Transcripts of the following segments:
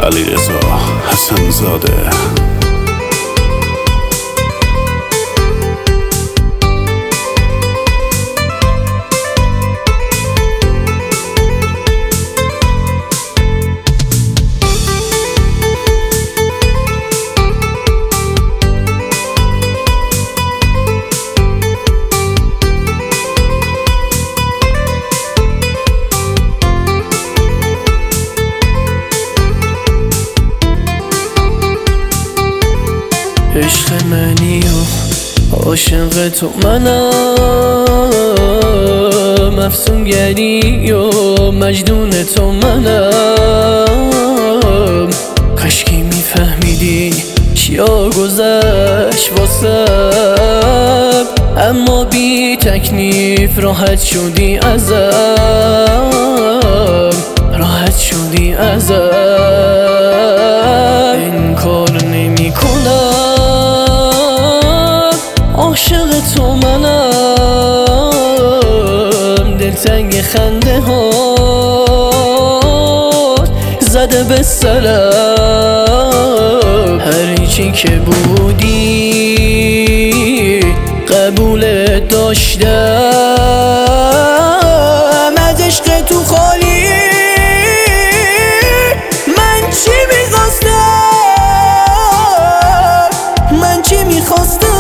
علیرضا حسن‌زاده. عشق منی و عاشق تو منم، افسونگری و مجنون تو منم. کاشکی میفهمیدی چیا گذشت واسم، اما بی تکلیف راحت شدی ازم، راحت شدی ازم. این کار نمی کنم، عاشق تو منم. دلتنگ خنده ها زده به سرم، هرچی که بودی قبول داشتم. از عشق تو خالی من چی میخواستم، من چی میخواستم.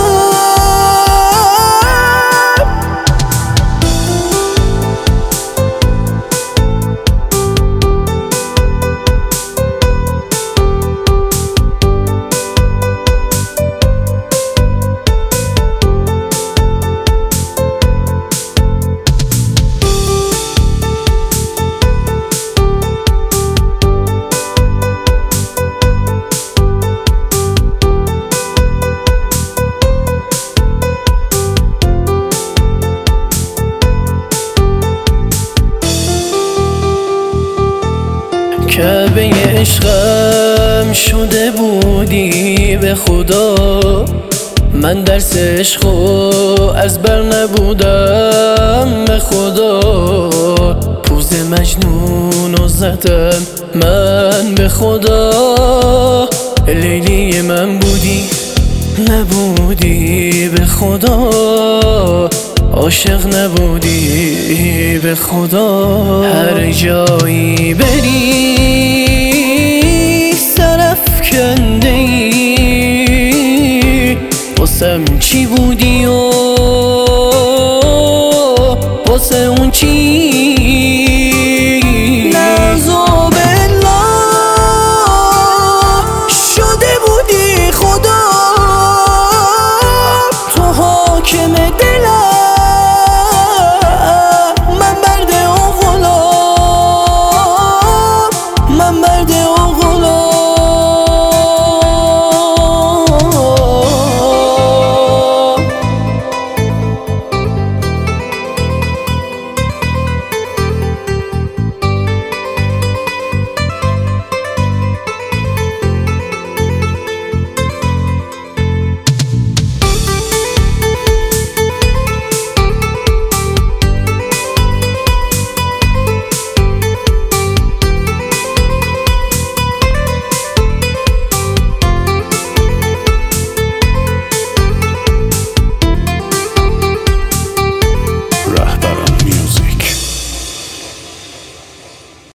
کعبه عشقم شده بودی به خدا، من درس عشقو از بر نبودم به خدا. پوز مجنونو زدم من به خدا، لیلی من بودی نبودی به خدا، عاشق نبودی به خدا. هر جایی بری سرافکنده ای، واسم چی بودی و واسه اون چی